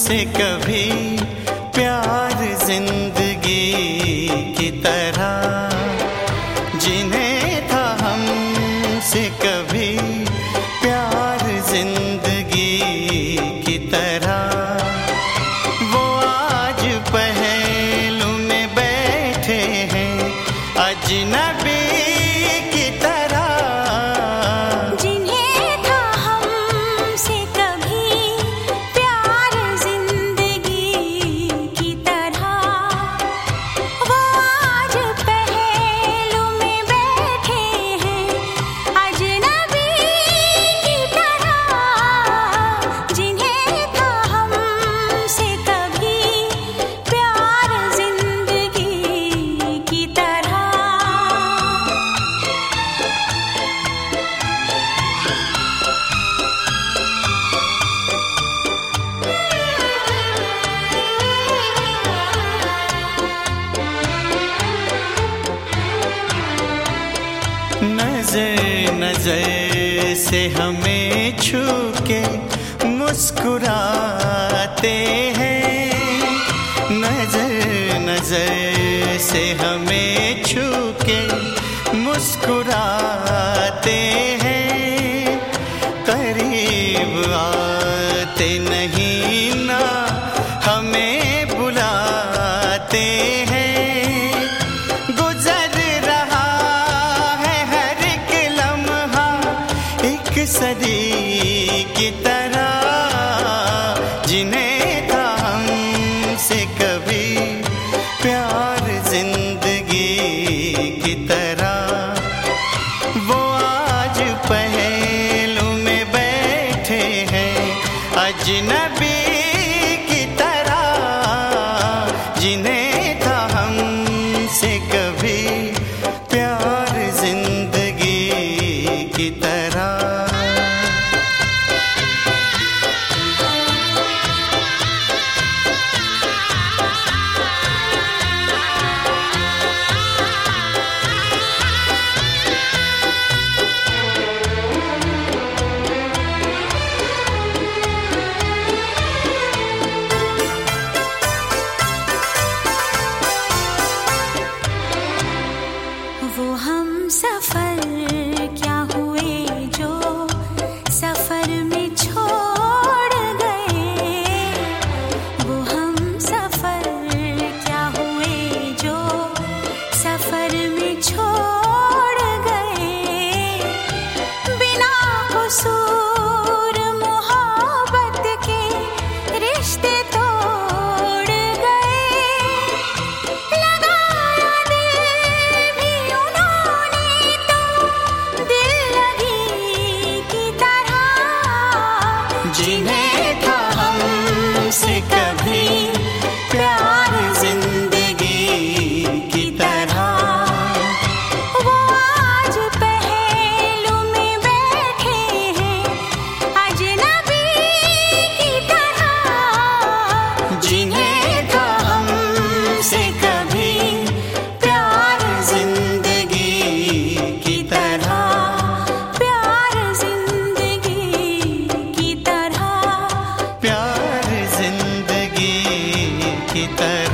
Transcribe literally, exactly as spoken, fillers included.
हमसे कभी प्यार जिंदगी की तरह, जिन्हें था हमसे कभी प्यार जिंदगी की तरह, वो आज पहलू में बैठे हैं अजनबी की तरह। जिन्हें था हमसे कभी प्यार जिंदगी की तरह, वो आज पहलू में बैठे हैं अजनबी की तरह। जिन्हें था हमसे कभी प्यार जिंदगी की तरह। नजर नजर से हमें छू के मुस्कुराते हैं, नजर नजर से हमें छू के मुस्कुराते हैं, करीब आते नहीं ना हमें बुलाते हैं। सदी की तरह, जिन्हें था हमसे कभी प्यार जिंदगी की तरह, वो आज पहलू में बैठे हैं अजनबी की तरह। जिन्हें था हमसे कभी प्यार जिंदगी की तरह। वो हम सफर क्या हुए जो सफर में छोड़ गए, वो हम सफर क्या हुए जो सफर में छोड़ गए। बिना कसूर मोहब्बत के रिश्ते तोड़ गए, लगाया दिल भी उन्होंने तो दिल लगी की तरह। जिन्हें था हमसे कभी प्यार जिंदगी की तरह, वो आज पहलू में बैठे हैं अजनबी की तरह। जिन्हें था हमसे कभी प्यार जिंदगी की तरह, प्यार जिंदगी की तरह। प्यार जिंदगी की तरह।